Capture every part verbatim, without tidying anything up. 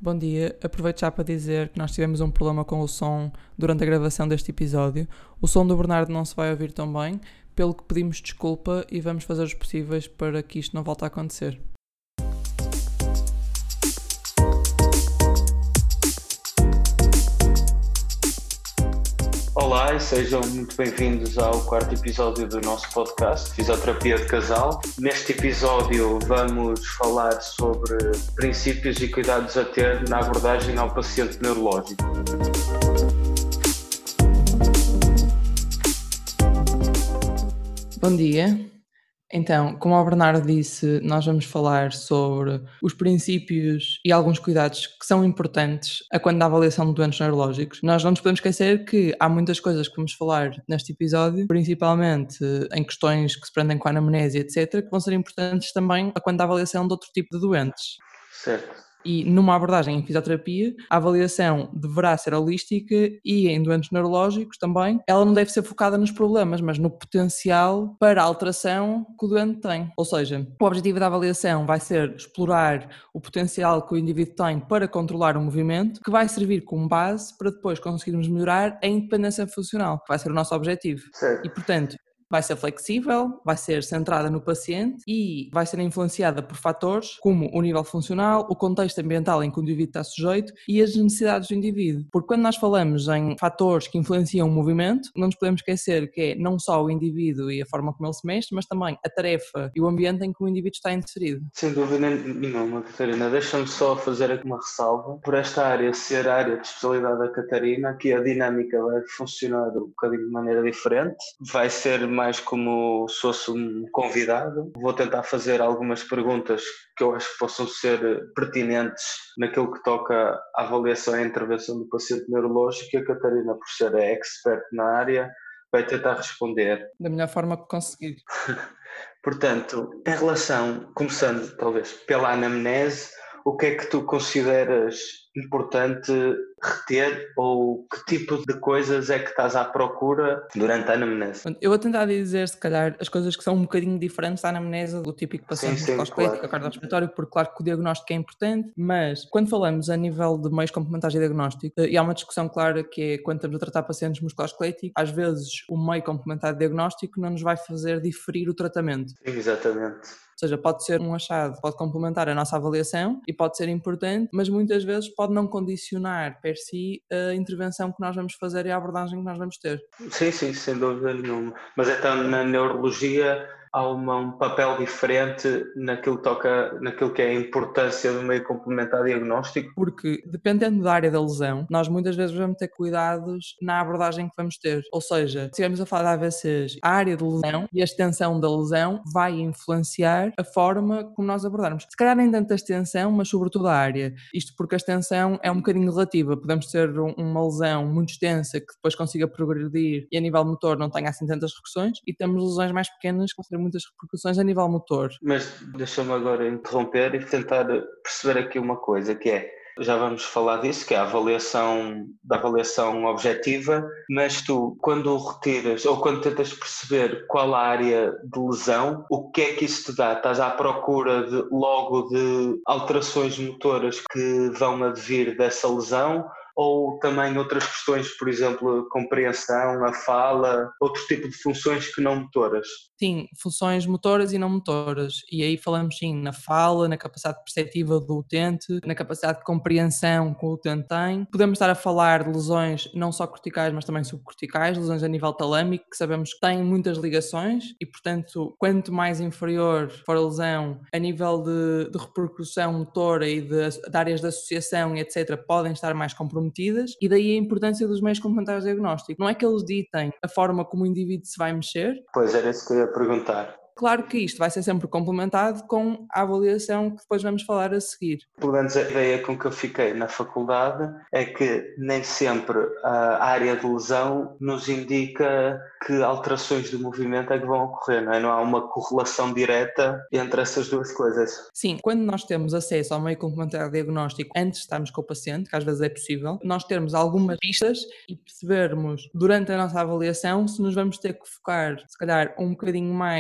Bom dia, aproveito já para dizer que nós tivemos um problema com o som durante a gravação deste episódio. O som do Bernardo não se vai ouvir tão bem, pelo que pedimos desculpa e vamos fazer os possíveis para que isto não volte a acontecer. Olá e sejam muito bem-vindos ao quarto episódio do nosso podcast Fisioterapia de Casal. Neste episódio vamos falar sobre princípios e cuidados a ter na abordagem ao paciente neurológico. Bom dia. Então, como o Bernardo disse, nós vamos falar sobre os princípios e alguns cuidados que são importantes a quando da avaliação de doentes neurológicos. Nós não nos podemos esquecer que há muitas coisas que vamos falar neste episódio, principalmente em questões que se prendem com a anamnese, etcétera, que vão ser importantes também a quando da avaliação de outro tipo de doentes. Certo. E numa abordagem em fisioterapia, a avaliação deverá ser holística e em doentes neurológicos também, ela não deve ser focada nos problemas, mas no potencial para a alteração que o doente tem. Ou seja, o objetivo da avaliação vai ser explorar o potencial que o indivíduo tem para controlar o movimento, que vai servir como base para depois conseguirmos melhorar a independência funcional, que vai ser o nosso objetivo. Certo. E, portanto, vai ser flexível, vai ser centrada no paciente e vai ser influenciada por fatores como o nível funcional, o contexto ambiental em que o indivíduo está sujeito e as necessidades do indivíduo. Porque quando nós falamos em fatores que influenciam o movimento, não nos podemos esquecer que é não só o indivíduo e a forma como ele se mexe, mas também a tarefa e o ambiente em que o indivíduo está inserido. Sem dúvida nenhuma, Catarina. Deixa-me só fazer aqui uma ressalva. Por esta área ser a área de especialidade da Catarina, aqui a dinâmica vai funcionar um bocadinho de maneira diferente. Vai ser mais como se fosse um convidado. Vou tentar fazer algumas perguntas que eu acho que possam ser pertinentes naquilo que toca à avaliação e à intervenção do paciente neurológico, e a Catarina, por ser a expert na área, vai tentar responder Da melhor forma que conseguir. Portanto, em relação, começando talvez pela anamnese, o que é que tu consideras importante reter ou que tipo de coisas é que estás à procura durante a anamnese? Eu vou tentar dizer, se calhar, as coisas que são um bocadinho diferentes da anamnese do típico paciente musculoesquelético ou cardiorrespiratório, porque claro que o diagnóstico é importante, mas quando falamos a nível de meios complementares de diagnóstico, e há uma discussão clara que é quando estamos a tratar pacientes musculoesqueléticos, às vezes o meio complementar de diagnóstico não nos vai fazer diferir o tratamento. Sim, exatamente. Ou seja, pode ser um achado, pode complementar a nossa avaliação e pode ser importante, mas muitas vezes pode não condicionar per si a intervenção que nós vamos fazer e a abordagem que nós vamos ter. Sim, sim, sem dúvida nenhuma. Mas então na neurologia há uma, um papel diferente naquilo que toca, naquilo que é a importância do meio complementar diagnóstico? Porque, dependendo da área da lesão, nós muitas vezes vamos ter cuidados na abordagem que vamos ter. Ou seja, se estivermos a falar de A V Cs, a área de lesão e a extensão da lesão vai influenciar a forma como nós abordarmos. Se calhar nem tanto a extensão, mas sobretudo a área. Isto porque a extensão é um bocadinho relativa. Podemos ter uma lesão muito extensa que depois consiga progredir e a nível motor não tenha assim tantas repercussões, e temos lesões mais pequenas que vão ter muitas repercussões a nível motor. Mas deixa-me agora interromper e tentar perceber aqui uma coisa, que é, já vamos falar disso, que é a avaliação da avaliação objetiva, mas tu, quando retiras ou quando tentas perceber qual a área de lesão, o que é que isso te dá? Estás à procura de, logo de alterações motoras que vão advir dessa lesão? Ou também outras questões, por exemplo, a compreensão, a fala, outro tipo de funções que não motoras? Sim, funções motoras e não motoras. E aí falamos sim na fala, na capacidade perceptiva do utente, na capacidade de compreensão que o utente tem. Podemos estar a falar de lesões não só corticais, mas também subcorticais, lesões a nível talâmico, que sabemos que têm muitas ligações e, portanto, quanto mais inferior for a lesão, a nível de, de repercussão motora e de, de áreas de associação e etcétera, podem estar mais comprometidas, e daí a importância dos meios complementares de diagnóstico. Não é que eles ditem a forma como o indivíduo se vai mexer. Pois, era isso que eu ia perguntar. Claro que isto vai ser sempre complementado com a avaliação que depois vamos falar a seguir. Pelo menos a ideia com que eu fiquei na faculdade é que nem sempre a área de lesão nos indica que alterações do movimento é que vão ocorrer, não é? Não há uma correlação direta entre essas duas coisas. Sim, quando nós temos acesso ao meio complementar de diagnóstico antes de estarmos com o paciente, que às vezes é possível, nós termos algumas pistas e percebermos durante a nossa avaliação se nos vamos ter que focar, se calhar, um bocadinho mais em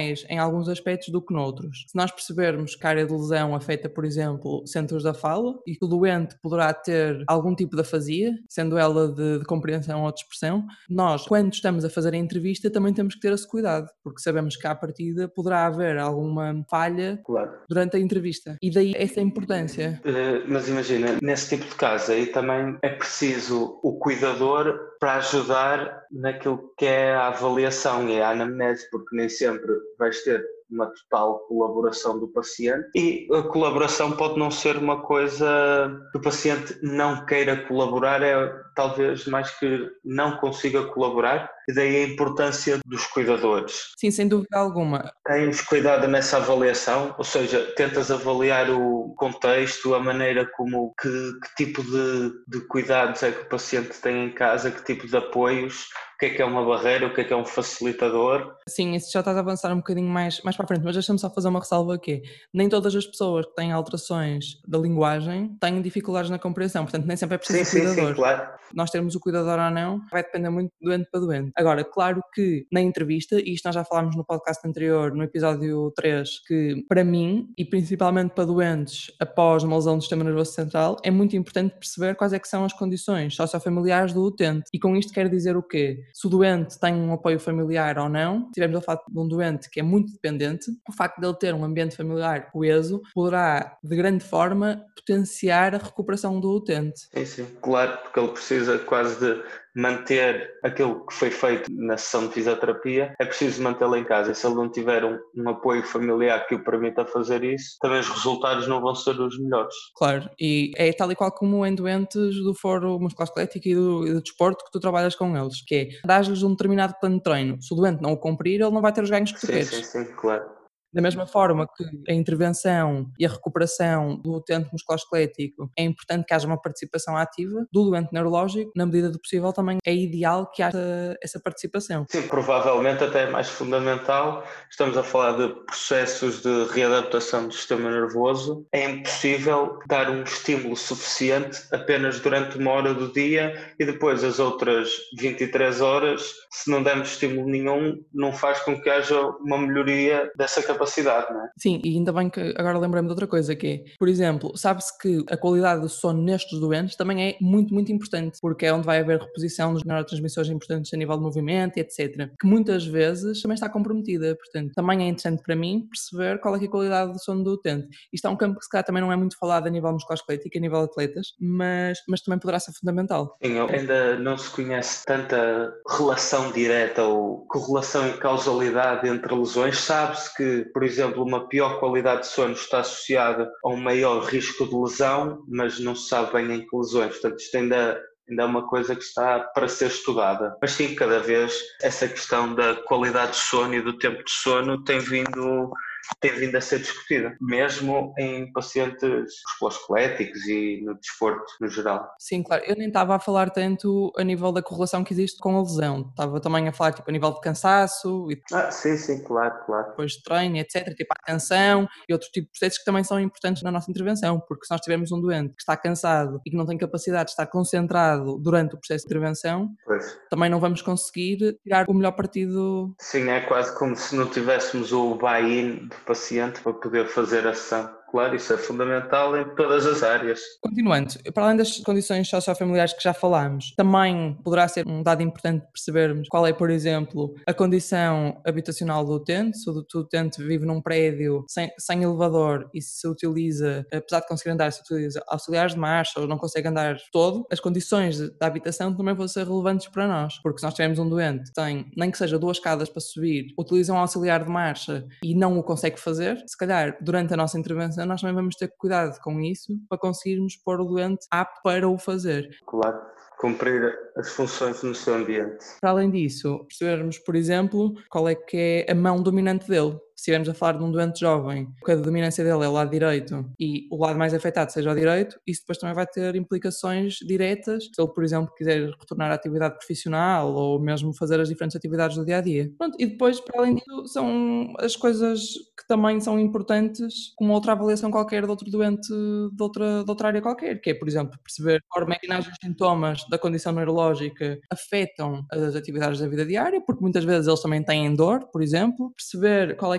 alguns aspectos do que noutros. Se nós percebermos que a área de lesão afeta, por exemplo, centros da fala e que o doente poderá ter algum tipo de afasia, sendo ela de, de compreensão ou de expressão, nós, quando estamos a fazer a entrevista, também temos que ter esse cuidado, porque sabemos que à partida poderá haver alguma falha Claro. durante a entrevista. E daí essa importância. Uh, mas imagina, nesse tipo de caso aí também é preciso o cuidador para ajudar naquilo que é a avaliação e a anamnese, porque nem sempre vais ter uma total colaboração do paciente e a colaboração pode não ser uma coisa que o paciente não queira colaborar, é talvez mais que não consiga colaborar, e daí a importância dos cuidadores. Sim, sem dúvida alguma. Tens cuidado nessa avaliação, ou seja, tentas avaliar o contexto, a maneira como, que, que tipo de, de cuidados é que o paciente tem em casa, que tipo de apoios, o que é que é uma barreira, o que é que é um facilitador. Sim, isso já estás a avançar um bocadinho mais, mais para a frente, mas deixa-me só fazer uma ressalva aqui. Nem todas as pessoas que têm alterações da linguagem têm dificuldades na compreensão, portanto nem sempre é preciso Sim, o sim, cuidador. sim, claro. Nós termos o cuidador ou não vai depender muito de doente para doente. Agora, claro que na entrevista, e isto nós já falámos no podcast anterior, no episódio três, que para mim, e principalmente para doentes após uma lesão do sistema nervoso central, é muito importante perceber quais é que são as condições sociofamiliares do utente. E com isto quero dizer o quê? Se o doente tem um apoio familiar ou não, se tivermos a falar de um doente que é muito dependente, o facto de ele ter um ambiente familiar coeso poderá, de grande forma, potenciar a recuperação do utente. Sim, sim, claro, porque ele precisa quase de manter aquilo que foi feito na sessão de fisioterapia, é preciso mantê-lo em casa, e se ele não tiver um, um apoio familiar que o permita fazer isso, também os resultados não vão ser os melhores. Claro, e é tal e qual como em doentes do foro musculoesquelético e do, e do desporto que tu trabalhas com eles, que é, dás-lhes um determinado plano de treino, se o doente não o cumprir, ele não vai ter os ganhos que tu Sim, queres. sim, sim, claro. Da mesma forma que a intervenção e a recuperação do utente musculoesquelético é importante que haja uma participação ativa, do doente neurológico, na medida do possível também é ideal que haja essa participação. Sim, provavelmente até é mais fundamental. Estamos a falar de processos de readaptação do sistema nervoso. É impossível dar um estímulo suficiente apenas durante uma hora do dia e depois as outras vinte e três horas, se não dermos estímulo nenhum, não faz com que haja uma melhoria dessa capacidade, não é? Sim, e ainda bem que agora lembrei-me de outra coisa, que é, por exemplo, sabe-se que a qualidade do sono nestes doentes também é muito, muito importante, porque é onde vai haver reposição dos neurotransmissores importantes a nível de movimento e etcétera, que muitas vezes também está comprometida, portanto, também é interessante para mim perceber qual é, que é a qualidade do sono do utente. Isto é um campo que se calhar também não é muito falado a nível musculoesquelético e a nível de atletas, mas, mas também poderá ser fundamental. Sim, ainda não se conhece tanta relação direta ou correlação e causalidade entre lesões. Sabe-se que, por exemplo, uma pior qualidade de sono está associada a um maior risco de lesão, mas não se sabe bem em que lesões. Portanto, isto ainda, ainda é uma coisa que está para ser estudada. Mas sim, cada vez essa questão da qualidade de sono e do tempo de sono tem vindo... tem vindo a ser discutida, mesmo em pacientes musculoesqueléticos e no desporto no geral. Sim, claro. Eu nem estava a falar tanto a nível da correlação que existe com a lesão. Estava também a falar tipo, a nível de cansaço e Ah, sim, sim, claro, claro. depois de treino, etcétera, tipo a atenção e outro tipo de processos que também são importantes na nossa intervenção, porque se nós tivermos um doente que está cansado e que não tem capacidade de estar concentrado durante o processo de intervenção, Pois. também não vamos conseguir tirar o melhor partido. Sim, é quase como se não tivéssemos o buy-in do paciente para poder fazer a ação. Claro, isso é fundamental em todas as áreas. Continuando, para além das condições sociofamiliares que já falámos, também poderá ser um dado importante percebermos qual é, por exemplo, a condição habitacional do utente. Se o utente vive num prédio sem, sem elevador e se utiliza, apesar de conseguir andar, se utiliza auxiliares de marcha ou não consegue andar todo, as condições da habitação também vão ser relevantes para nós, porque se nós tivermos um doente que tem, nem que seja duas escadas para subir, utiliza um auxiliar de marcha e não o consegue fazer, se calhar durante a nossa intervenção nós também vamos ter cuidado com isso para conseguirmos pôr o doente apto para o fazer. Claro, cumprir as funções no seu ambiente. Para além disso, percebermos, por exemplo, qual é que é a mão dominante dele. Se estivermos a falar de um doente jovem, que a dominância dele é o lado direito e o lado mais afetado seja o direito, isso depois também vai ter implicações diretas, se ele, por exemplo, quiser retornar à atividade profissional ou mesmo fazer as diferentes atividades do dia-a-dia. Pronto, e depois, para além disso, são as coisas que também são importantes, como outra avaliação qualquer de outro doente de outra, de outra área qualquer, que é, por exemplo, perceber a forma em que os sintomas da condição neurológica afetam as atividades da vida diária, porque muitas vezes eles também têm dor, por exemplo, perceber qual é que é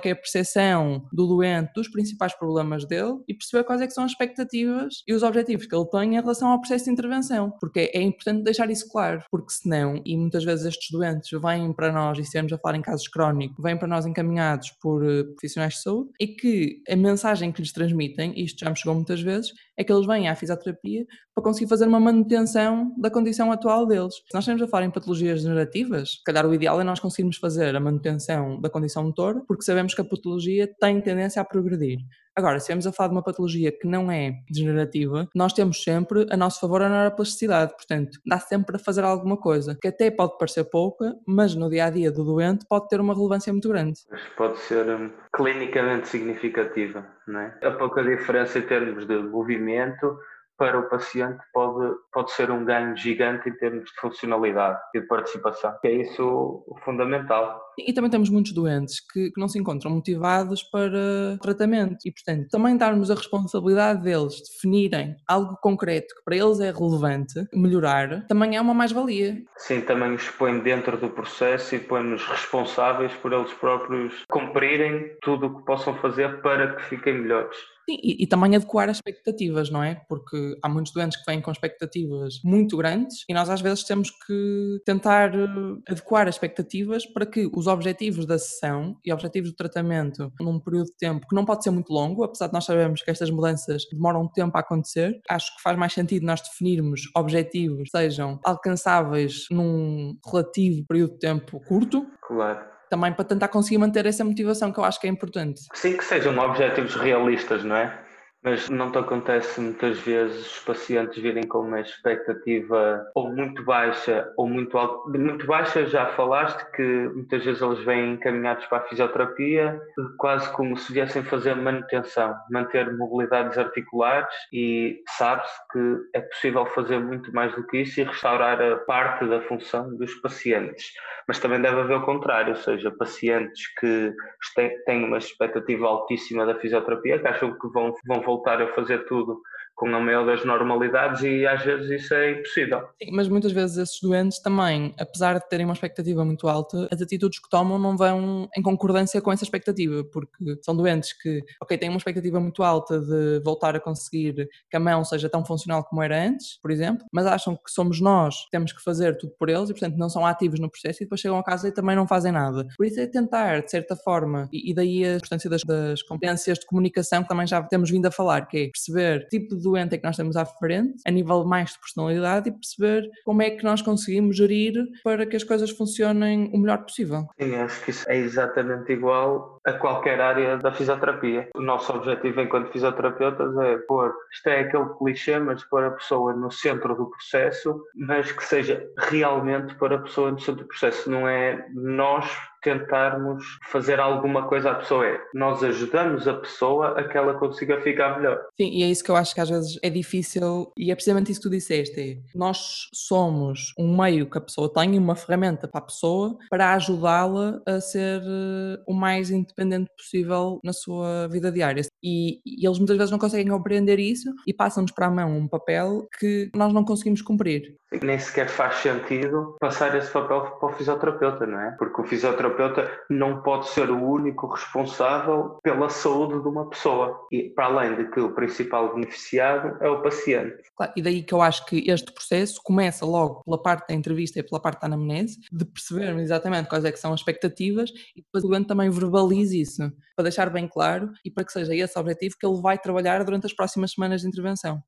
é a percepção do doente dos principais problemas dele e perceber quais é que são as expectativas e os objetivos que ele tem em relação ao processo de intervenção, porque é importante deixar isso claro, porque senão, e muitas vezes estes doentes vêm para nós, e se estivermos a falar em casos crónicos, vêm para nós encaminhados por uh, profissionais de saúde, e que a mensagem que lhes transmitem, e isto já me chegou muitas vezes, é que eles vêm à fisioterapia para conseguir fazer uma manutenção da condição atual deles. Se nós estamos a falar em patologias degenerativas, se calhar o ideal é nós conseguirmos fazer a manutenção da condição motora, porque sabemos que a patologia tem tendência a progredir. Agora, se estivermos a falar de uma patologia que não é degenerativa, nós temos sempre a nosso favor a neuroplasticidade, portanto, dá sempre para fazer alguma coisa, que até pode parecer pouca, mas no dia-a-dia do doente pode ter uma relevância muito grande. Mas pode ser um, clinicamente significativa, não é? A pouca diferença em termos de movimento para o paciente pode, pode ser um ganho gigante em termos de funcionalidade e de participação, que é isso o fundamental. E também temos muitos doentes que, que não se encontram motivados para tratamento e, portanto, também darmos a responsabilidade deles definirem algo concreto que para eles é relevante, melhorar, também é uma mais-valia. Sim, também os põe dentro do processo e põe-nos responsáveis por eles próprios cumprirem tudo o que possam fazer para que fiquem melhores. Sim, e, e também adequar as expectativas, não é? Porque há muitos doentes que vêm com expectativas muito grandes e nós às vezes temos que tentar eh, adequar as expectativas para que os objetivos da sessão e objetivos do tratamento num período de tempo que não pode ser muito longo, apesar de nós sabermos que estas mudanças demoram tempo a acontecer, acho que faz mais sentido nós definirmos objetivos que sejam alcançáveis num relativo período de tempo curto. Claro. Também para tentar conseguir manter essa motivação que eu acho que é importante. Sim, que sejam objetivos realistas, não é? Mas não te acontece muitas vezes os pacientes virem com uma expectativa ou muito baixa ou muito alta. De muito baixa já falaste que muitas vezes eles vêm encaminhados para a fisioterapia quase como se viessem fazer manutenção, manter mobilidades articulares e sabe-se que é possível fazer muito mais do que isso e restaurar a parte da função dos pacientes. Mas também deve haver o contrário, ou seja, pacientes que têm uma expectativa altíssima da fisioterapia, que acham que vão, vão voltar a fazer tudo com a maior das normalidades e às vezes isso é impossível. Sim, mas muitas vezes esses doentes também, apesar de terem uma expectativa muito alta, as atitudes que tomam não vão em concordância com essa expectativa, porque são doentes que, ok, têm uma expectativa muito alta de voltar a conseguir que a mão seja tão funcional como era antes, por exemplo, mas acham que somos nós que temos que fazer tudo por eles e, portanto, não são ativos no processo e depois chegam a casa e também não fazem nada. Por isso é tentar, de certa forma, e, e daí a importância das, das competências de comunicação que também já temos vindo a falar, que é perceber que tipo de doente é que nós temos à frente, a nível mais de personalidade, e perceber como é que nós conseguimos gerir para que as coisas funcionem o melhor possível. Sim, acho que isso é exatamente igual a qualquer área da fisioterapia. O nosso objetivo enquanto fisioterapeutas é pôr, isto é aquele clichê, mas pôr a pessoa no centro do processo, mas que seja realmente pôr a pessoa no centro do processo, não é nós tentarmos fazer alguma coisa à pessoa, é nós ajudamos a pessoa a que ela consiga ficar melhor. Sim, e é isso que eu acho que às vezes é difícil, e é precisamente isso que tu disseste, é, nós somos um meio que a pessoa tem, uma ferramenta para a pessoa, para ajudá-la a ser uh, o mais independente possível na sua vida diária. E, e eles muitas vezes não conseguem compreender isso e passam-nos para a mão um papel que nós não conseguimos cumprir. Nem sequer faz sentido passar esse papel para o fisioterapeuta, não é? Porque o fisioterapeuta não pode ser o único responsável pela saúde de uma pessoa. E para além de que o principal beneficiado é o paciente. Claro, e daí que eu acho que este processo começa logo pela parte da entrevista e pela parte da anamnese, de percebermos exatamente quais é que são as expectativas e depois o doente também verbalize isso, para deixar bem claro e para que seja esse o objetivo que ele vai trabalhar durante as próximas semanas de intervenção.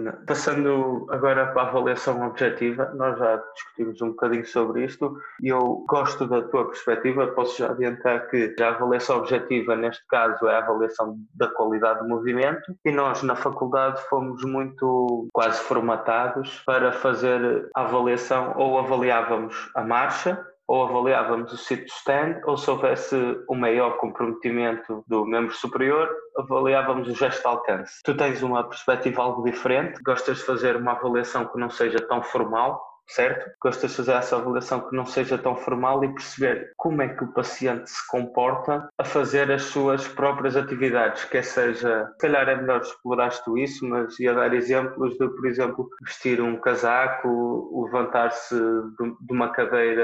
Passando agora para a avaliação objetiva, nós já discutimos um bocadinho sobre isto e eu gosto da tua perspectiva, posso já adiantar que a avaliação objetiva neste caso é a avaliação da qualidade do movimento e nós na faculdade fomos muito quase formatados para fazer a avaliação ou avaliávamos a marcha ou avaliávamos o sit-to-stand, ou se houvesse um maior comprometimento do membro superior, avaliávamos o gesto de alcance. Tu tens uma perspectiva algo diferente, gostas de fazer uma avaliação que não seja tão formal, certo? Gostas de fazer essa avaliação que não seja tão formal e perceber como é que o paciente se comporta a fazer as suas próprias atividades, quer seja, se calhar é melhor explorares tu isso, mas ia dar exemplos de, por exemplo, vestir um casaco, levantar-se de uma cadeira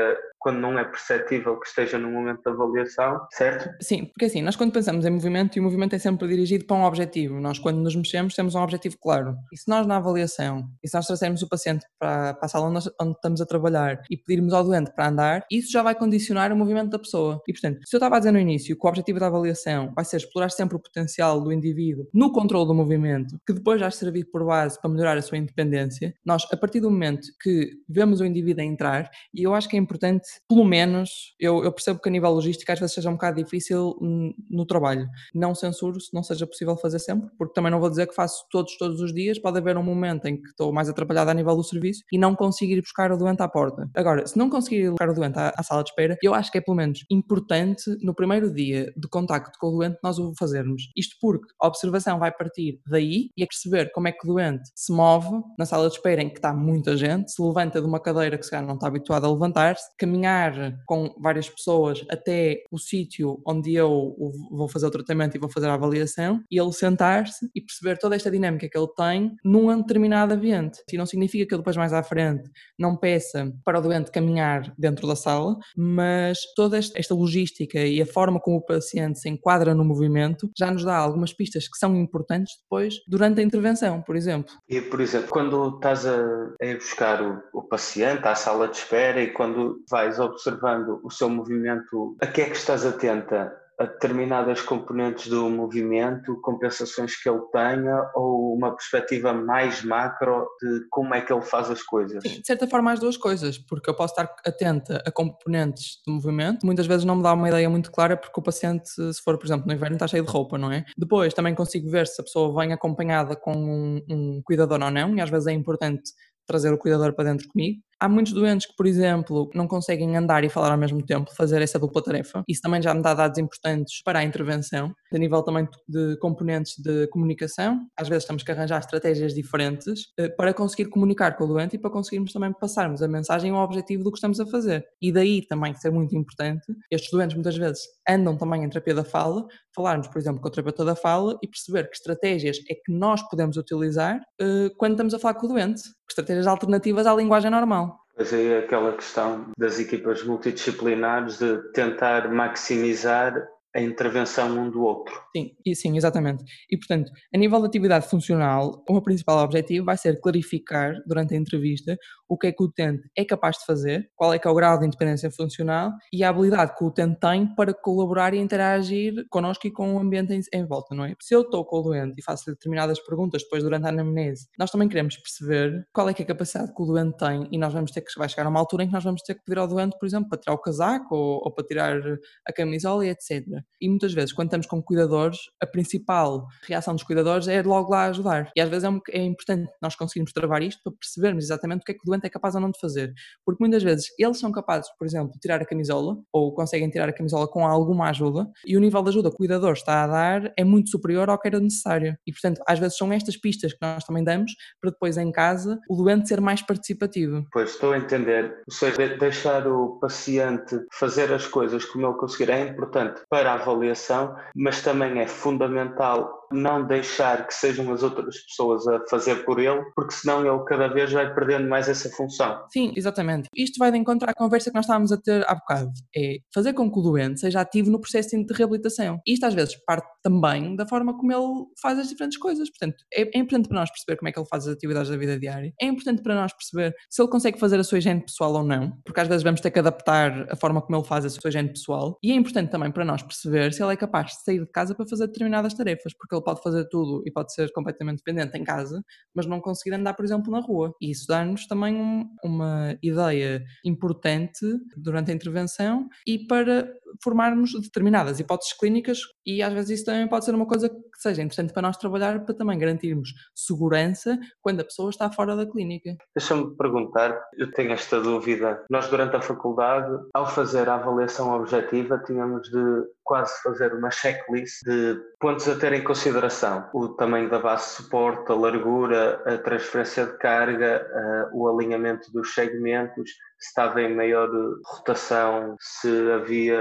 quando não é perceptível que esteja no momento da avaliação, certo? Sim, porque assim, nós quando pensamos em movimento, e o movimento é sempre dirigido para um objetivo, nós quando nos mexemos temos um objetivo claro. E se nós na avaliação, e se nós trouxermos o paciente para, para a sala onde, nós, onde estamos a trabalhar e pedirmos ao doente para andar, isso já vai condicionar o movimento da pessoa. E portanto, se eu estava a dizer no início que o objetivo da avaliação vai ser explorar sempre o potencial do indivíduo no controle do movimento, que depois vai servir por base para melhorar a sua independência, nós, a partir do momento que vemos o indivíduo a entrar, e eu acho que é importante, pelo menos, eu, eu percebo que a nível logístico às vezes seja um bocado difícil no trabalho. Não censuro se não seja possível fazer sempre, porque também não vou dizer que faço todos, todos os dias. Pode haver um momento em que estou mais atrapalhada a nível do serviço e não consigo ir buscar o doente à porta. Agora, se não conseguir ir buscar o doente à, à sala de espera, eu acho que é pelo menos importante no primeiro dia de contacto com o doente nós o fazermos. Isto porque a observação vai partir daí e é perceber como é que o doente se move na sala de espera em que está muita gente, se levanta de uma cadeira que se calhar não está habituado a levantar-se, caminhar com várias pessoas até o sítio onde eu vou fazer o tratamento e vou fazer a avaliação, e ele sentar-se e perceber toda esta dinâmica que ele tem num determinado ambiente. E não significa que eu depois mais à frente não peça para o doente caminhar dentro da sala, mas toda esta logística e a forma como o paciente se enquadra no movimento já nos dá algumas pistas que são importantes depois durante a intervenção, por exemplo. E, por exemplo, quando estás a, a ir buscar o, o paciente à sala de espera e quando vais observando o seu movimento, a que é que estás atenta? A determinadas componentes do movimento, compensações que ele tenha, ou uma perspectiva mais macro de como é que ele faz as coisas? Sim, de certa forma as duas coisas, porque eu posso estar atenta a componentes do movimento, muitas vezes não me dá uma ideia muito clara porque o paciente, se for, por exemplo, no inverno está cheio de roupa, não é? Depois também consigo ver se a pessoa vem acompanhada com um, um cuidador ou não, e às vezes é importante trazer o cuidador para dentro comigo. Há muitos doentes que, por exemplo, não conseguem andar e falar ao mesmo tempo, fazer essa dupla tarefa. Isso também já me dá dados importantes para a intervenção, a nível também de componentes de comunicação. Às vezes temos que arranjar estratégias diferentes para conseguir comunicar com o doente e para conseguirmos também passarmos a mensagem ao objetivo do que estamos a fazer. E daí também ser muito importante, estes doentes muitas vezes andam também em terapia da fala, falarmos, por exemplo, com o terapeuta da fala e perceber que estratégias é que nós podemos utilizar uh, quando estamos a falar com o doente, estratégias alternativas à linguagem normal. Pois aí aquela questão das equipas multidisciplinares de tentar maximizar a intervenção um do outro. Sim, e sim, exatamente. E, portanto, a nível de atividade funcional, o meu principal objetivo vai ser clarificar, durante a entrevista, o que é que o utente é capaz de fazer, qual é que é o grau de independência funcional e a habilidade que o utente tem para colaborar e interagir connosco e com o ambiente em, em volta, não é? Se eu estou com o doente e faço determinadas perguntas depois durante a anamnese, nós também queremos perceber qual é que é a capacidade que o doente tem e nós vamos ter que, vai chegar a uma altura em que nós vamos ter que pedir ao doente, por exemplo, para tirar o casaco ou, ou para tirar a camisola e etcétera. E muitas vezes, quando estamos com cuidadores, a principal reação dos cuidadores é logo lá ajudar. E às vezes é, é importante nós conseguirmos travar isto para percebermos exatamente o que é que o doente é capaz ou não de fazer. Porque muitas vezes eles são capazes, por exemplo, de tirar a camisola ou conseguem tirar a camisola com alguma ajuda e o nível de ajuda que o cuidador está a dar é muito superior ao que era necessário. E, portanto, às vezes são estas pistas que nós também damos para depois em casa o doente ser mais participativo. Pois, estou a entender. Ou seja, deixar o paciente fazer as coisas como ele conseguir é importante para a avaliação, mas também é fundamental não deixar que sejam as outras pessoas a fazer por ele, porque senão ele cada vez vai perdendo mais essa função. Sim, exatamente. Isto vai de encontro à conversa que nós estávamos a ter há bocado. É fazer com que o doente seja ativo no processo de reabilitação. E isto às vezes parte também da forma como ele faz as diferentes coisas. Portanto, é, é importante para nós perceber como é que ele faz as atividades da vida diária. É importante para nós perceber se ele consegue fazer a sua higiene pessoal ou não, porque às vezes vamos ter que adaptar a forma como ele faz a sua higiene pessoal. E é importante também para nós perceber se ele é capaz de sair de casa para fazer determinadas tarefas, porque ele pode fazer tudo e pode ser completamente dependente em casa, mas não conseguir andar, por exemplo, na rua. E isso dá-nos também um, uma ideia importante durante a intervenção e para formarmos determinadas hipóteses clínicas, e às vezes isso também pode ser uma coisa que seja interessante para nós trabalhar para também garantirmos segurança quando a pessoa está fora da clínica. Deixa-me perguntar, eu tenho esta dúvida. Nós durante a faculdade, ao fazer a avaliação objetiva, tínhamos de quase fazer uma checklist de pontos a ter em consideração. O tamanho da base de suporte, a largura, a transferência de carga, uh, o alinhamento dos segmentos, se estava em maior rotação, se havia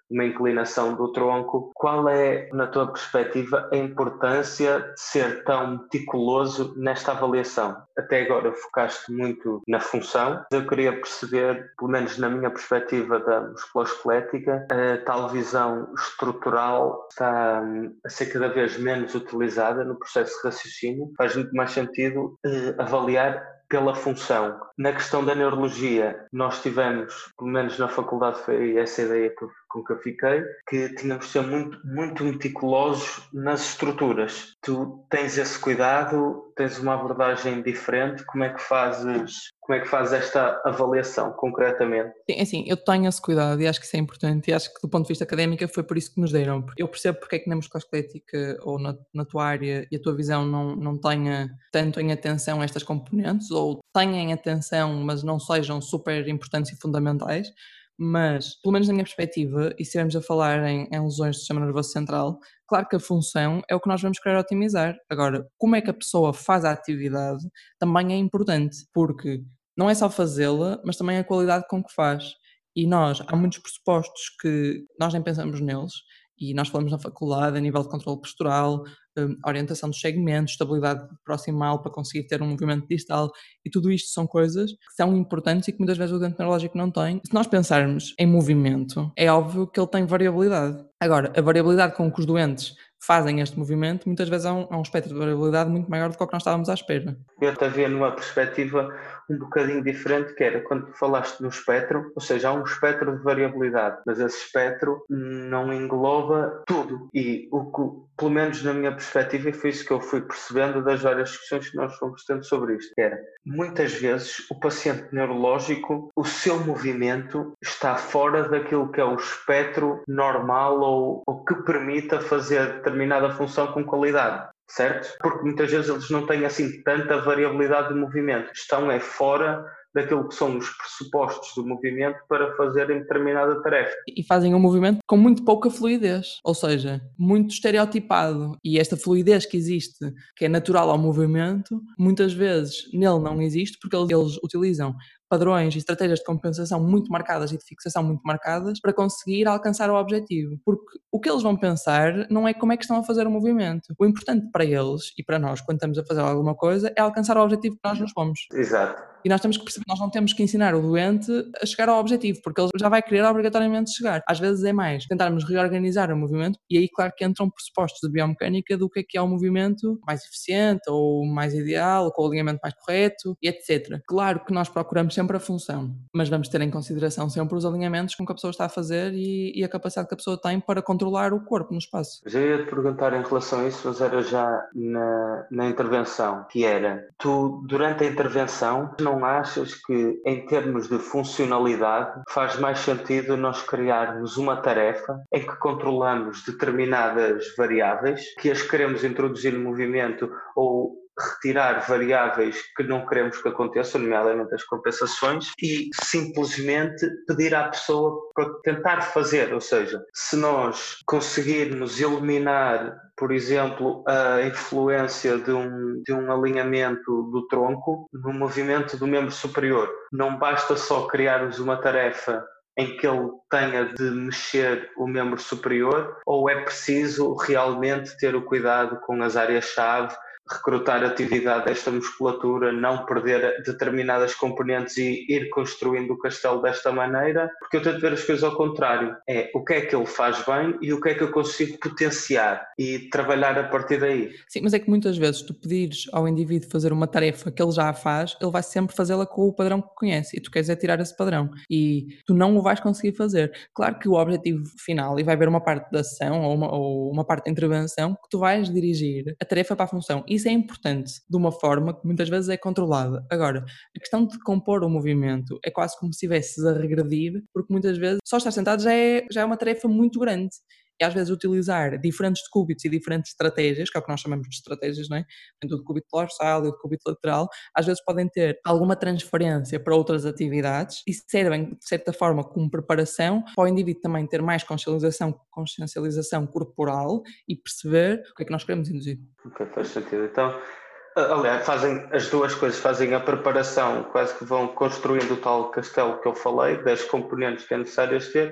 uma inclinação do tronco. Qual é, na tua perspectiva, a importância de ser tão meticuloso nesta avaliação? Até agora focaste muito na função. Eu queria perceber, pelo menos na minha perspectiva da musculoesquelética, a tal visão estrutural está a ser cada vez menos utilizada no processo de raciocínio. Faz muito mais sentido eh, avaliar pela função. Na questão da neurologia, nós tivemos, pelo menos na faculdade foi essa ideia que, com que eu fiquei, que tínhamos de ser muito, muito meticulosos nas estruturas. Tu tens esse cuidado, tens uma abordagem diferente, como é que fazes, como é que fazes esta avaliação concretamente? Sim, é assim, eu tenho esse cuidado e acho que isso é importante e acho que do ponto de vista académico foi por isso que nos deram. Porque eu percebo porque é que na musculoesquelética ou na, na tua área e a tua visão não, não tenha tanto em atenção estas componentes ou tenha em atenção, mas não sejam super importantes e fundamentais. Mas, pelo menos na minha perspectiva, e se estivermos a falar em, em lesões do sistema nervoso central, claro que a função é o que nós vamos querer otimizar. Agora, como é que a pessoa faz a atividade também é importante, porque não é só fazê-la, mas também a qualidade com que faz. E nós, há muitos pressupostos que nós nem pensamos neles, e nós falamos na faculdade a nível de controle postural, hum, orientação dos segmentos, estabilidade proximal para conseguir ter um movimento distal, e tudo isto são coisas que são importantes e que muitas vezes o doente neurológico não tem. Se nós pensarmos em movimento, é óbvio que ele tem variabilidade. Agora, a variabilidade com que os doentes fazem este movimento, muitas vezes há um, há um espectro de variabilidade muito maior do que o que nós estávamos à espera. Eu te havia numa perspectiva um bocadinho diferente, que era quando tu falaste no espectro, ou seja, há um espectro de variabilidade, mas esse espectro não engloba tudo. E o que, pelo menos na minha perspectiva, e foi isso que eu fui percebendo das várias discussões que nós fomos tendo sobre isto, que era, muitas vezes, o paciente neurológico, o seu movimento está fora daquilo que é o espectro normal ou, ou que permita fazer determinada função com qualidade. Certo? Porque muitas vezes eles não têm assim tanta variabilidade de movimento, estão é fora daquilo que são os pressupostos do movimento para fazerem determinada tarefa. E fazem um movimento com muito pouca fluidez, ou seja, muito estereotipado. E esta fluidez que existe, que é natural ao movimento, muitas vezes nele não existe porque eles, eles utilizam padrões e estratégias de compensação muito marcadas e de fixação muito marcadas para conseguir alcançar o objetivo. Porque o que eles vão pensar não é como é que estão a fazer o movimento. O importante para eles e para nós, quando estamos a fazer alguma coisa, é alcançar o objetivo que nós nos pomos. Exato. E nós temos que perceber, nós não temos que ensinar o doente a chegar ao objetivo, porque ele já vai querer obrigatoriamente chegar. Às vezes é mais tentarmos reorganizar o movimento, e aí claro que entram pressupostos de biomecânica do que é que é o movimento mais eficiente, ou mais ideal, ou com o alinhamento mais correto, e etcétera. Claro que nós procuramos sempre a função, mas vamos ter em consideração sempre os alinhamentos com que a pessoa está a fazer e, e a capacidade que a pessoa tem para controlar o corpo no espaço. Já ia te perguntar em relação a isso, mas era já na, na intervenção, que era, tu durante a intervenção não achas que em termos de funcionalidade faz mais sentido nós criarmos uma tarefa em que controlamos determinadas variáveis que as queremos introduzir no movimento ou retirar variáveis que não queremos que aconteçam, nomeadamente as compensações, e simplesmente pedir à pessoa para tentar fazer, ou seja, se nós conseguirmos eliminar, por exemplo, a influência de um, de um alinhamento do tronco no movimento do membro superior, não basta só criarmos uma tarefa em que ele tenha de mexer o membro superior, ou é preciso realmente ter o cuidado com as áreas-chave, recrutar atividade desta musculatura, não perder determinadas componentes e ir construindo o castelo desta maneira, porque eu tento ver as coisas ao contrário. É o que é que ele faz bem e o que é que eu consigo potenciar e trabalhar a partir daí. Sim, mas é que muitas vezes tu pedires ao indivíduo fazer uma tarefa que ele já faz, ele vai sempre fazê-la com o padrão que conhece e tu queres é tirar esse padrão e tu não o vais conseguir fazer. Claro que o objetivo final, e vai haver uma parte da ação ou uma, ou uma parte da intervenção que tu vais dirigir a tarefa para a função. Isso é importante de uma forma que muitas vezes é controlada. Agora, a questão de compor o movimento é quase como se estivesses a regredir, porque muitas vezes só estar sentado já é, já é uma tarefa muito grande. E às vezes utilizar diferentes decúbitos e diferentes estratégias, que é o que nós chamamos de estratégias, não é? Do decúbito dorsal e do decúbito lateral, às vezes podem ter alguma transferência para outras atividades e servem, de certa forma, como preparação para o indivíduo também ter mais consciencialização, consciencialização corporal e perceber o que é que nós queremos induzir. Ok, faz sentido. Então, aliás, fazem as duas coisas, fazem a preparação, quase que vão construindo o tal castelo que eu falei, das componentes que é necessário ter,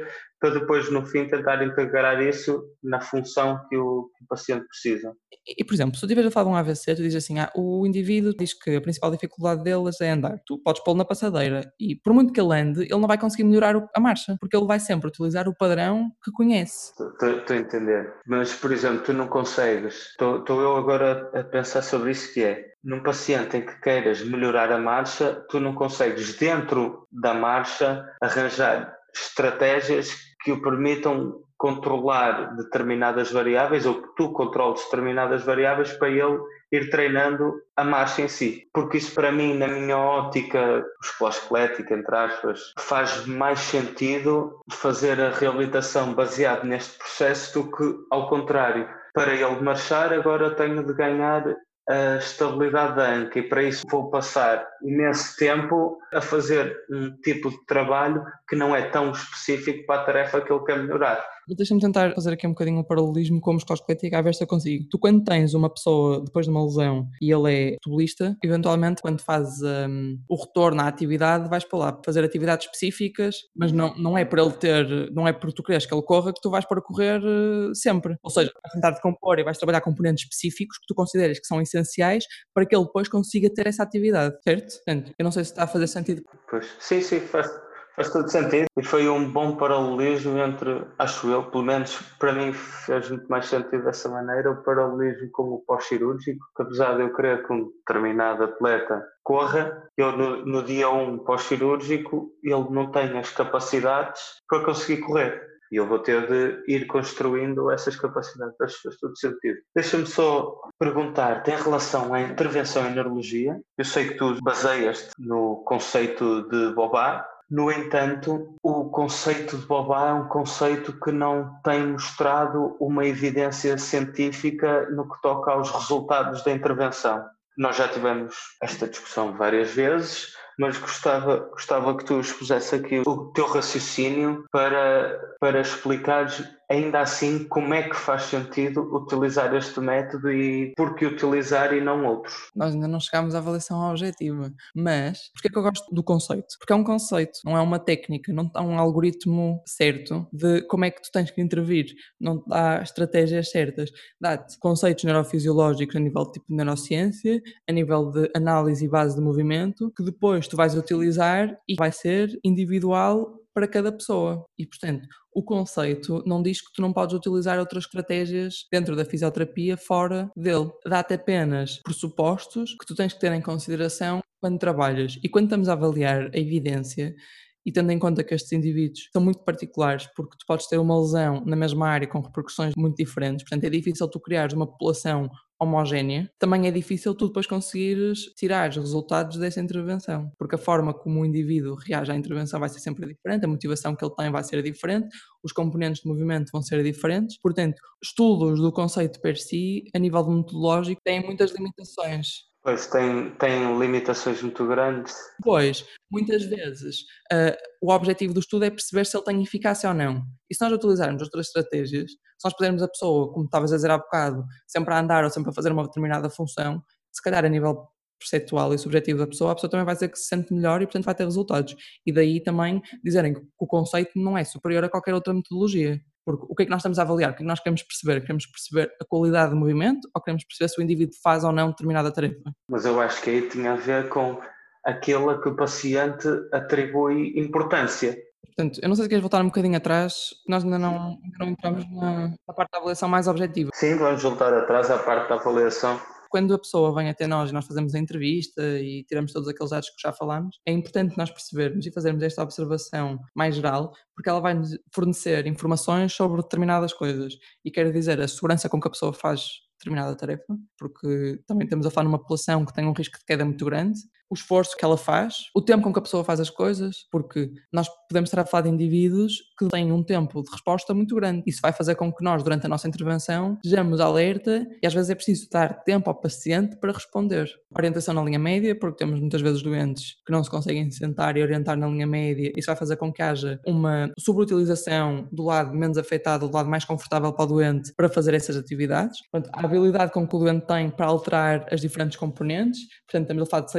para depois no fim tentar integrar isso na função que o, que o paciente precisa. E, e, por exemplo, se tu estiveres a falar de um A V C, tu dizes assim, ah, o indivíduo diz que a principal dificuldade deles é andar. Tu podes pô-lo na passadeira e por muito que ele ande, ele não vai conseguir melhorar o- a marcha, porque ele vai sempre utilizar o padrão que conhece. Estou a entender. Mas, por exemplo, tu não consegues. Estou eu agora a pensar sobre isso que é. Num paciente em que queiras melhorar a marcha, tu não consegues, dentro da marcha, arranjar estratégias que o permitam controlar determinadas variáveis ou que tu controles determinadas variáveis para ele ir treinando a marcha em si. Porque isso para mim, na minha ótica musculoesquelética, entre aspas, faz mais sentido fazer a reabilitação baseada neste processo do que ao contrário. Para ele marchar, agora tenho de ganhar a estabilidade da anca e para isso vou passar imenso tempo a fazer um tipo de trabalho que não é tão específico para a tarefa que ele quer melhorar. Deixa-me tentar fazer aqui um bocadinho um paralelismo com a musculoesquelética, a ver se eu consigo. Tu, quando tens uma pessoa depois de uma lesão e ele é futebolista, eventualmente, quando fazes um, o retorno à atividade, vais para lá fazer atividades específicas, mas não, não é por ele ter, não é por tu queres que ele corra que tu vais para correr uh, sempre. Ou seja, vais tentar decompor e vais trabalhar componentes específicos que tu consideras que são essenciais para que ele depois consiga ter essa atividade, certo? Portanto, eu não sei se está a fazer sentido. Pois, sim, sim, faz, faz todo sentido. E foi um bom paralelismo entre, acho eu, pelo menos para mim fez muito mais sentido dessa maneira, o paralelismo com o pós-cirúrgico, que apesar de eu querer que um determinado atleta corra, eu no, no dia um pós-cirúrgico ele não tem as capacidades para conseguir correr. E eu vou ter de ir construindo essas capacidades. Acho que faz todo sentido. Deixa-me só perguntar, tem relação à intervenção em neurologia? Eu sei que tu baseias-te no conceito de Bobá. No entanto, o conceito de Bobá é um conceito que não tem mostrado uma evidência científica no que toca aos resultados da intervenção. Nós já tivemos esta discussão várias vezes, mas gostava, gostava que tu expusesse aqui o teu raciocínio para, para explicares ainda assim como é que faz sentido utilizar este método e por que utilizar e não outros. Nós ainda não chegámos à avaliação objetiva, mas porquê é que eu gosto do conceito? Porque é um conceito, não é uma técnica, não há um algoritmo certo de como é que tu tens que intervir, não dá estratégias certas, dá-te conceitos neurofisiológicos a nível tipo de neurociência, a nível de análise e base de movimento, que depois tu vais utilizar e vai ser individual para cada pessoa. E, portanto, o conceito não diz que tu não podes utilizar outras estratégias dentro da fisioterapia fora dele. Dá-te apenas pressupostos que tu tens que ter em consideração quando trabalhas. E quando estamos a avaliar a evidência, e tendo em conta que estes indivíduos são muito particulares, porque tu podes ter uma lesão na mesma área com repercussões muito diferentes, portanto é difícil tu criares uma população homogénea, também é difícil tu depois conseguires tirar os resultados dessa intervenção, porque a forma como o indivíduo reage à intervenção vai ser sempre diferente, a motivação que ele tem vai ser diferente, os componentes de movimento vão ser diferentes, portanto, estudos do conceito per si, a nível metodológico, têm muitas limitações. Pois tem, tem limitações muito grandes. Pois, muitas vezes, uh, o objetivo do estudo é perceber se ele tem eficácia ou não. E se nós utilizarmos outras estratégias, se nós pusermos a pessoa, como estavas a dizer há bocado, sempre a andar ou sempre a fazer uma determinada função, se calhar a nível perceptual e subjetivo da pessoa, a pessoa também vai dizer que se sente melhor e portanto vai ter resultados. E daí também dizerem que o conceito não é superior a qualquer outra metodologia. Porque o que é que nós estamos a avaliar? O que é que nós queremos perceber? Queremos perceber a qualidade do movimento ou queremos perceber se o indivíduo faz ou não determinada tarefa? Mas eu acho que aí tinha a ver com aquilo a que o paciente atribui importância. Portanto, eu não sei se queres voltar um bocadinho atrás, nós ainda não, ainda não entramos na, na parte da avaliação mais objetiva. Sim, vamos voltar atrás à parte da avaliação. Quando a pessoa vem até nós e nós fazemos a entrevista e tiramos todos aqueles dados que já falámos, é importante nós percebermos e fazermos esta observação mais geral, porque ela vai nos fornecer informações sobre determinadas coisas. E quer dizer, a segurança com que a pessoa faz determinada tarefa, porque também estamos a falar numa população que tem um risco de queda muito grande, o esforço que ela faz, o tempo com que a pessoa faz as coisas, porque nós podemos estar a falar de indivíduos que têm um tempo de resposta muito grande. Isso vai fazer com que nós, durante a nossa intervenção, estejamos alerta e às vezes é preciso dar tempo ao paciente para responder. Orientação na linha média, porque temos muitas vezes doentes que não se conseguem sentar e orientar na linha média. Isso vai fazer com que haja uma sobreutilização do lado menos afetado, do lado mais confortável para o doente, para fazer essas atividades. Portanto, a habilidade com que o doente tem para alterar as diferentes componentes, portanto, estamos a falar de seletividade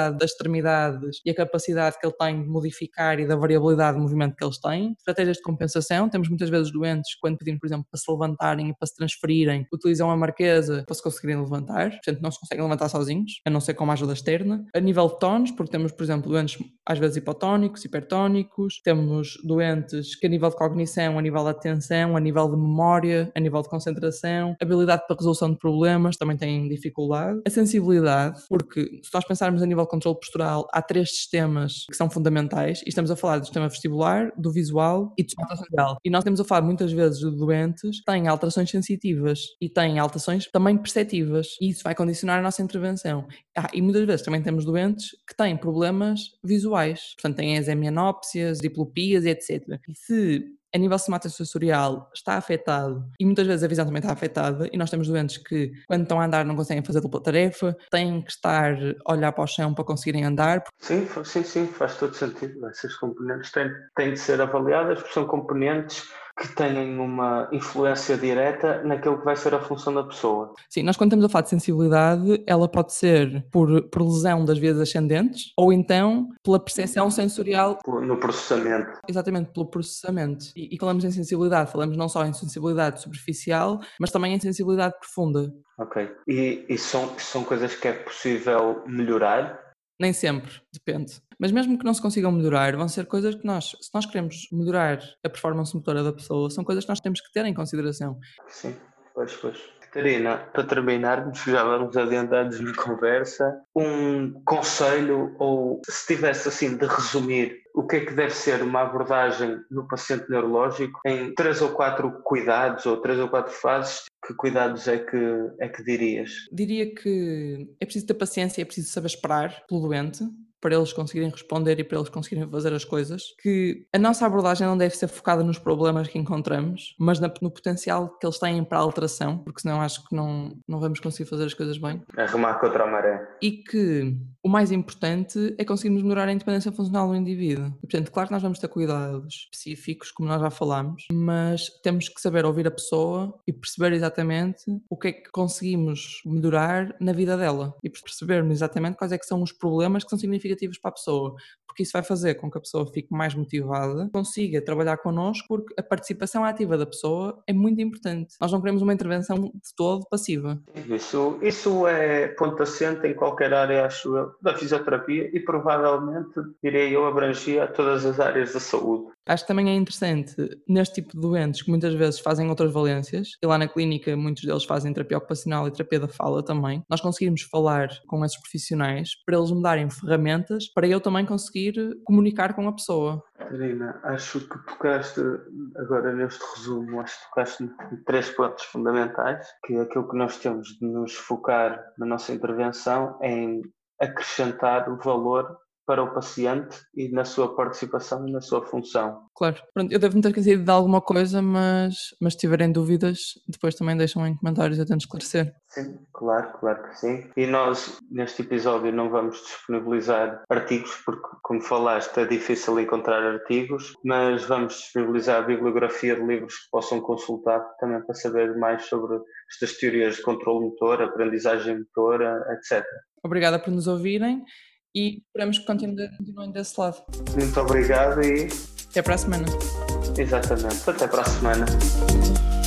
mobilidade das extremidades e a capacidade que ele tem de modificar e da variabilidade de movimento que eles têm. Estratégias de compensação, temos muitas vezes doentes, quando pedimos, por exemplo, para se levantarem e para se transferirem, utilizam a marquesa para se conseguirem levantar, portanto não se conseguem levantar sozinhos, a não ser com uma ajuda externa. A nível de tonos, porque temos, por exemplo, doentes às vezes hipotónicos, hipertónicos, temos doentes que a nível de cognição, a nível de atenção, a nível de memória, a nível de concentração, habilidade para resolução de problemas, também têm dificuldade. A sensibilidade, porque se nós pensarmos a nível de controle postural, há três sistemas que são fundamentais, e estamos a falar do sistema vestibular, do visual e do somatosensorial. E nós temos a falar muitas vezes de doentes que têm alterações sensitivas e têm alterações também perceptivas, e isso vai condicionar a nossa intervenção. Ah, e muitas vezes também temos doentes que têm problemas visuais, portanto têm as hemianópsias, diplopias e etcétera. E se a nível somatosensorial está afetado, e muitas vezes a visão também está afetada, e nós temos doentes que, quando estão a andar, não conseguem fazer dupla tarefa, têm que estar a olhar para o chão para conseguirem andar. Sim, sim, sim, faz todo sentido. Essas componentes têm, têm de ser avaliadas, porque são componentes que têm uma influência direta naquilo que vai ser a função da pessoa. Sim, nós quando estamos a falar de sensibilidade, ela pode ser por, por lesão das vias ascendentes ou então pela percepção sensorial. No processamento. Exatamente, pelo processamento. E, e falamos em sensibilidade, falamos não só em sensibilidade superficial, mas também em sensibilidade profunda. Ok. E, e são, são coisas que é possível melhorar? Nem sempre, depende. Mas mesmo que não se consigam melhorar, vão ser coisas que nós, se nós queremos melhorar a performance motora da pessoa, são coisas que nós temos que ter em consideração. Sim, pois, pois. Catarina, para terminarmos, já vamos adiantados na conversa, um conselho, ou se tivesse assim de resumir, o que é que deve ser uma abordagem no paciente neurológico em três ou quatro cuidados ou três ou quatro fases, que cuidados é que, é que dirias? Diria que é preciso ter paciência, é preciso saber esperar pelo doente, para eles conseguirem responder e para eles conseguirem fazer as coisas, que a nossa abordagem não deve ser focada nos problemas que encontramos, mas no potencial que eles têm para a alteração, porque senão acho que não, não vamos conseguir fazer as coisas bem. Arrumar contra a maré. E que o mais importante é conseguirmos melhorar a independência funcional do indivíduo. E, portanto, claro que nós vamos ter cuidados específicos, como nós já falámos, mas temos que saber ouvir a pessoa e perceber exatamente o que é que conseguimos melhorar na vida dela e percebermos exatamente quais é que são os problemas que são significativos para a pessoa, porque isso vai fazer com que a pessoa fique mais motivada, consiga trabalhar connosco, porque a participação ativa da pessoa é muito importante. Nós não queremos uma intervenção de todo passiva. Isso, isso é ponto assente em qualquer área, acho eu, da fisioterapia e provavelmente, direi eu, abrangia todas as áreas da saúde. Acho que também é interessante, neste tipo de doentes que muitas vezes fazem outras valências, e lá na clínica muitos deles fazem terapia ocupacional e terapia da fala também, nós conseguirmos falar com esses profissionais para eles me darem ferramentas para eu também conseguir comunicar com a pessoa. Catarina, acho que tocaste agora neste resumo, acho que tocaste em três pontos fundamentais, que é aquilo que nós temos de nos focar na nossa intervenção é em acrescentar o valor para o paciente e na sua participação e na sua função. Claro, pronto, eu devo-me ter esquecido de alguma coisa, mas, mas se tiverem dúvidas, depois também deixam em comentários, eu tento esclarecer. Sim, claro, claro que sim. E nós, neste episódio, não vamos disponibilizar artigos, porque, como falaste, é difícil encontrar artigos, mas vamos disponibilizar a bibliografia de livros que possam consultar também para saber mais sobre estas teorias de controle motor, aprendizagem motora, etcétera. Obrigada por nos ouvirem e esperamos que continuem, continuem desse lado. Muito obrigado e... Até para a semana. Exatamente. Até para a semana.